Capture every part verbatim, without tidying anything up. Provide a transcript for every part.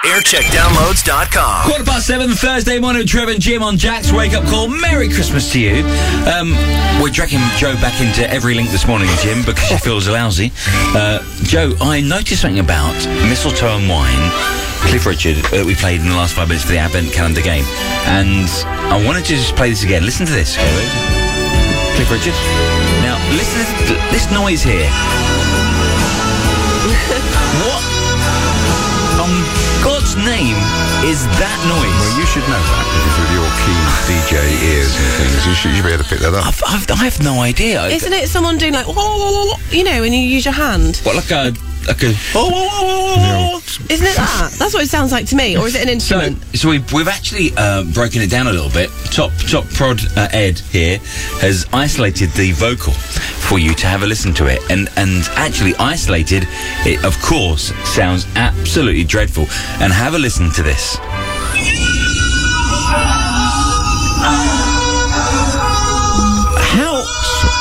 aircheck downloads dot com. Quarter past seven, Thursday morning, Trevor and Jim on Jack's Wake Up Call. Merry Christmas to you. Um, we're dragging Joe back into every link this morning, Jim, because she feels lousy. Uh, Joe, I noticed something about Mistletoe and Wine, Cliff Richard, that we played in the last five minutes for the Advent Calendar game. And I wanted to just play this again. Listen to this. Cliff Richard. Now, listen to this noise here. What on God's name is that noise? Well, you should know that, because with your keen D J ears and things, you should, you should be able to pick that up. I've, I've, I have no idea. Isn't it someone doing like, oh, you know, when you use your hand? What, like a... Like a oh, oh, oh, oh, oh. Isn't it that? That's what it sounds like to me. Or is it an instrument? So, so we've, we've actually uh, broken it down a little bit. Top top prod uh, Ed here has isolated the vocal for you to have a listen to it. And, and actually isolated, it of course sounds absolutely dreadful. And have a listen to this. How...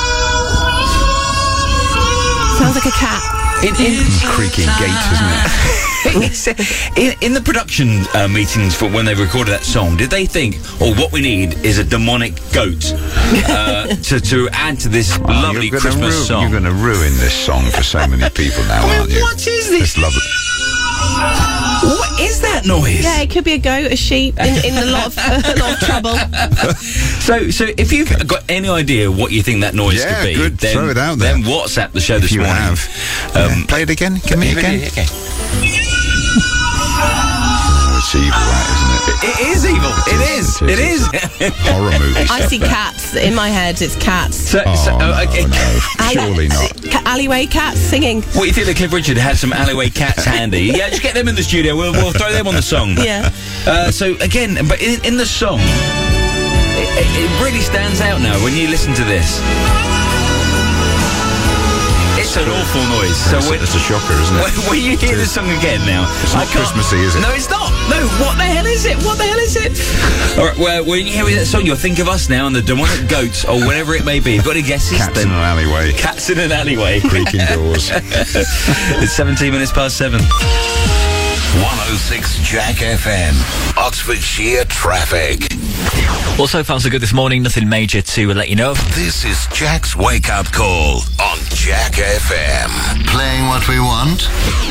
Sounds like a cat. In, in creaking gate, isn't it? in, in the production uh, meetings for when they recorded that song, did they think, oh, what we need is a demonic goat uh, to, to add to this oh, lovely Christmas ru- song? You're going to ruin this song for so many people now, I mean, aren't you? What is this? It's lovely. What is that noise? Yeah, it could be a goat, a sheep, in, in a lot of a lot of trouble. So, so if you've got any idea what you think that noise yeah, could be, good. then, Throw it out there. then WhatsApp the show this if you morning. Have. Um, yeah. Play it again. Give me again. Okay. Oh, it's evil, that, isn't it? It is evil. It is. It is. It is. Horror movie. I see cats in my head. It's cats. So, oh, so, no, okay. no, surely not. Ca- alleyway cats singing. What, you think that Cliff Richard had some alleyway cats handy? Yeah, just get them in the studio. We'll, we'll throw them on the song. Yeah. Uh, so, again, but in, in the song, it, it, it really stands out now when you listen to this. It's an awful noise. So it's, when, it's a shocker, isn't it? When, when you hear the song again now... It's not Christmassy, is it? No, it's not. No, what the hell is it? What the hell is it? All right, well, when you hear that song, you'll think of us now and the demonic goats or whatever it may be. Got any guesses? Cats then? in an alleyway. Cats in an alleyway. Creaking doors. It's seventeen minutes past seven. one oh six Jack F M, Oxfordshire traffic. Well, so far so good this morning. Nothing major to uh, let you know of. This is Jack's Wake Up Call on Jack F M. Playing what we want.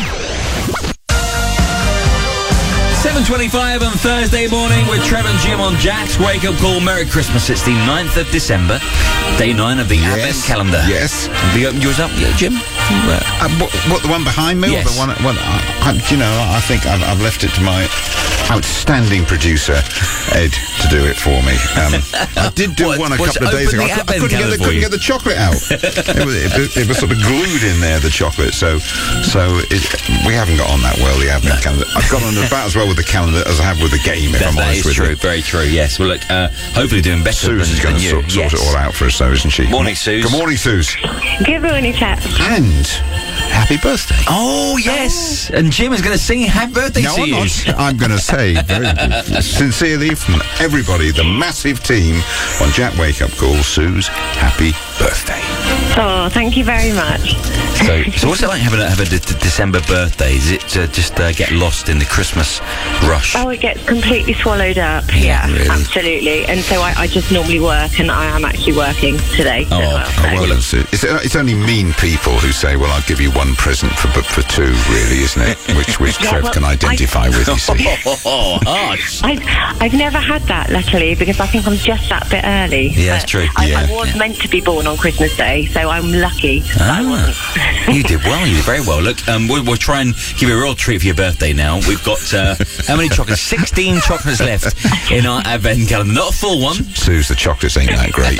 seven twenty-five on Thursday morning with Trevor and Jim on Jack's Wake Up Call. Merry Christmas. It's the ninth of December, day nine of the Yes. Advent calendar. Yes. Have you opened yours up yet, Jim? Uh, what, what, the one behind me? Yes. Or the one, one I, I, you know, I think I've, I've left it to my outstanding producer, Ed, to do it for me. Um, I did do What, one a was couple of it days open ago. the I, cou- I Advent couldn't, get calendar the, for couldn't you? get the chocolate out. it, was, it, was- it was sort of glued in there, the chocolate. So so it, we haven't got on that well, the Advent calendar. I've got on about as well with the calendar as I have with the game, if That, I'm that honest is with true. you. Very true. Yes. Well, look. Uh, hopefully, doing better Susan's than, going than to you. sort, sort yes. it all out for us, though, isn't she? Morning, Suze. Good morning, Suze. Good morning, chaps. And happy birthday. Oh yes. And Jim is going to sing "Happy Birthday" No, to I'm you. not. I'm going to say very sincerely from everybody, the massive team on Jack Wake Up Call, Suze, happy birthday. Oh, thank you very much. So, so what's it like having a, have a de- de- December birthday? Is it uh, just uh, get lost in the Christmas rush? Oh, it gets completely swallowed up. Yeah, really? absolutely. And so I, I just normally work, and I am actually working today. So, Oh, well, oh, so- Well, it's, it's, it's only mean people who say, well, I'll give you one present for but for two, really, isn't it? Which, which Yeah, Trev well, can identify with, you see. Oh, harsh. I've, I've never had that, luckily, because I think I'm just that bit early. Yeah, that's But true. I, Yeah. I was meant to be born on Christmas Day, so I'm lucky that I wasn't. Ah, you did well. You did very well. Look, um, we'll, we'll try and give you a real treat for your birthday now. We've got uh, how many chocolates? sixteen chocolates left in our Advent calendar. Not a full one. Suze, the chocolates ain't that great.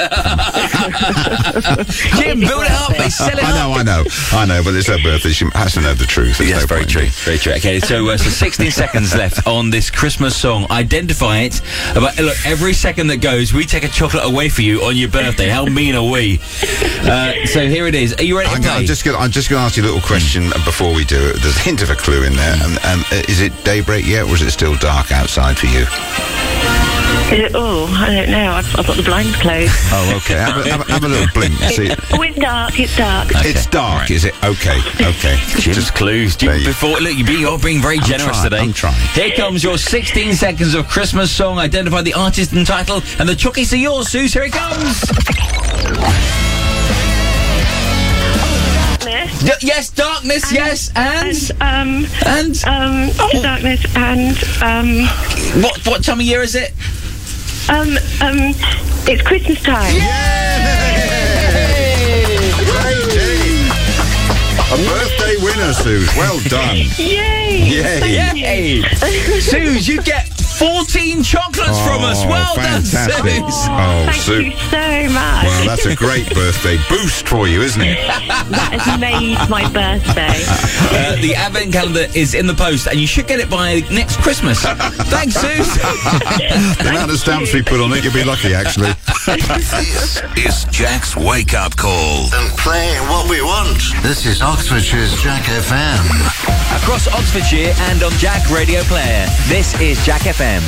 Jim, build it up. They sell it I know, up. I know, I know, but it's her birthday. She has to know the truth. There's Yes, no very point true. in- Very true. Okay, so uh, so sixteen seconds left on this Christmas song. Identify it. But look, every second that goes, we take a chocolate away for you on your birthday. How mean are we? Uh, so here it is. Are you ready to I'm, play? I'm just going. I'm just going to ask you a little question before we do it. There's a hint of a clue in there. And, and uh, is it daybreak yet, or is it still dark outside for you? Uh, oh, I don't know. I've, I've got the blinds closed. Oh, okay. Have a, have a, have a little blink. See, Oh, it's dark. It's dark. it's dark, is it? Okay, okay. Jim's clues. Jim, There you- before, look, you're being, you're being very generous trying, today. I'm trying. Here comes your sixteen seconds of Christmas song. Identify the artist and title, and the chockies are yours, Suze. Here it comes. Darkness. D- yes, darkness. yes, and And, um, and um, Oh. darkness and, um, what? What time of year is it? um, um, it's Christmas time. A birthday winner, Sue. Well done. Yay! Yay. Yay! Suze, you get fourteen chocolates from us. Well fantastic. done, Suze. Oh, Thank Sue. you so much. Well, that's a great birthday boost for you, isn't it? That has made my birthday. Uh, the advent calendar is in the post, and you should get it by next Christmas. Thanks, Suze. The amount of stamps we put on it, you'll be lucky, actually. This is Jack's Wake Up Call. And playing what we want. This is Oxfordshire's Jack F M. Across Oxfordshire and on Jack Radio Player, this is Jack F M.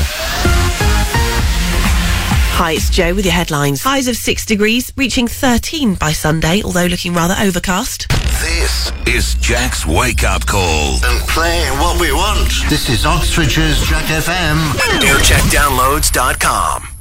Hi, it's Jo with your headlines. Highs of six degrees, reaching thirteen by Sunday, although looking rather overcast. This is Jack's Wake Up Call. And playing what we want. This is Oxfordshire's Jack F M. air check downloads dot com.